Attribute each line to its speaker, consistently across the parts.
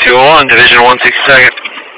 Speaker 1: 201, Division 162nd.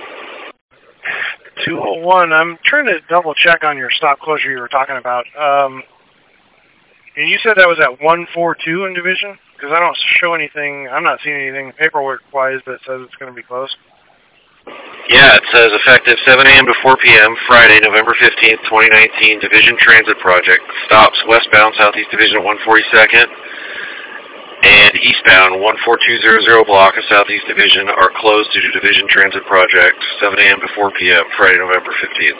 Speaker 2: 201, I'm trying to double check on your stop closure you were talking about. And you said that was at 142 in Division? Because I don't show anything, I'm not seeing anything paperwork-wise that says it's going to be closed.
Speaker 1: Yeah, it says effective 7 a.m. to 4 p.m., Friday, November 15th, 2019, Division Transit Project. Stops westbound Southeast Division 142nd and eastbound 14200 block of Southeast Division are closed due to Division Transit Project, 7 a.m. to 4 p.m., Friday, November 15th.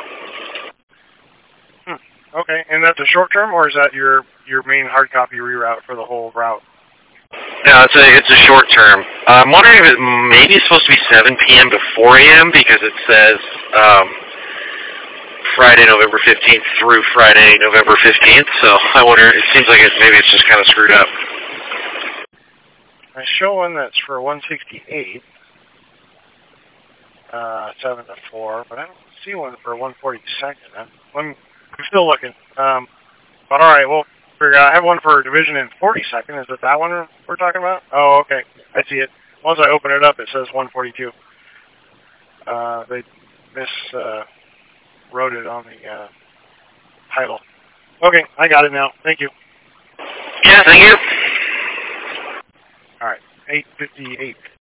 Speaker 2: Okay, and that's a short term, or is that your main hard copy reroute for the whole route?
Speaker 1: No, it's a short term. I'm wondering if it maybe it's supposed to be 7 p.m. to 4 a.m. because it says Friday, November 15th through Friday, November 15th. So I wonder, it seems like maybe it's just kind of screwed up.
Speaker 2: I show one that's for 168, 7 to 4, but I don't see one for 142nd. I'm still looking. But all right, we'll figure out. I have one for Division in 42nd. Is it that one we're talking about? Oh, okay. I see it. Once I open it up, it says 142. They wrote it on the title. Okay, I got it now. Thank you.
Speaker 1: Yeah, thank you.
Speaker 2: All right, 858.